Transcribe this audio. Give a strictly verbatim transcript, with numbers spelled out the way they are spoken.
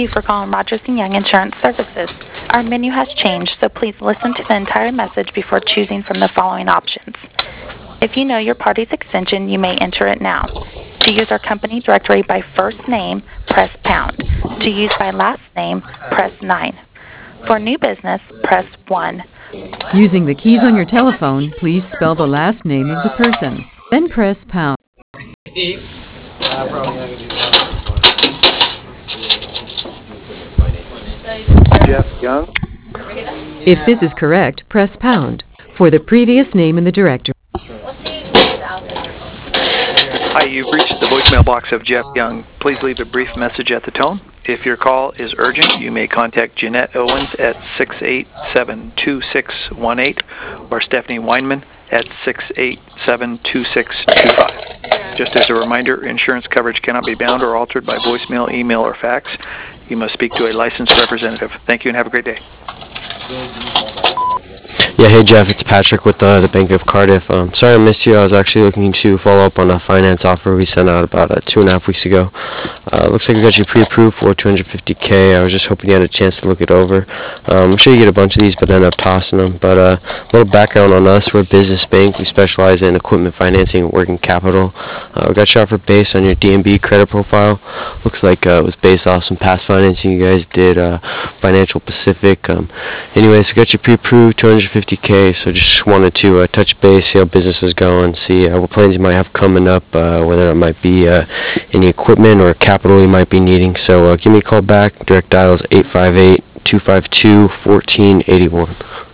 you for calling Rogers and Young Insurance Services. Our menu has changed, so please listen to the entire message before choosing from the following options. If you know your party's extension, you may enter it now. To use our company directory by first name, press pound. To use by last name, press nine. For new business, press one. Using the keys on your telephone, please spell the last name of the person. Then press pound. Jeff Young. If this is correct, press pound. For the previous name in the directory. Hi, you've reached the voicemail box of Jeff Young. Please leave a brief message at the tone. If your call is urgent, you may contact Jeanette Owens at six eight seven, two six one eight or Stephanie Weinman at six eight seven, two six two five. Just as a reminder, insurance coverage cannot be bound or altered by voicemail, email, or fax. You must speak to a licensed representative. Thank you and have a great day. Yeah, hey Jeff, it's Patrick with uh, the Bank of Cardiff. Um, sorry I missed you. I was actually looking to follow up on a finance offer we sent out about uh, two and a half weeks ago. Uh, looks like we got you pre-approved for two hundred fifty K. I was just hoping you had a chance to look it over. Um, I'm sure you get a bunch of these, but end up tossing them. But uh, a little background on us: we're a business bank. We specialize in equipment financing and working capital. Uh, we got your offer based on your D M B credit profile. Looks like uh, it was based off some past financing you guys did, uh, Financial Pacific. Um, anyways, we got you pre-approved two hundred fifty K, so just wanted to uh, touch base, see how business is going, see uh, what plans you might have coming up, uh, whether it might be uh, any equipment or capital you might be needing. So uh, give me a call back. Direct dial is eight five eight, two five two, one four eight one.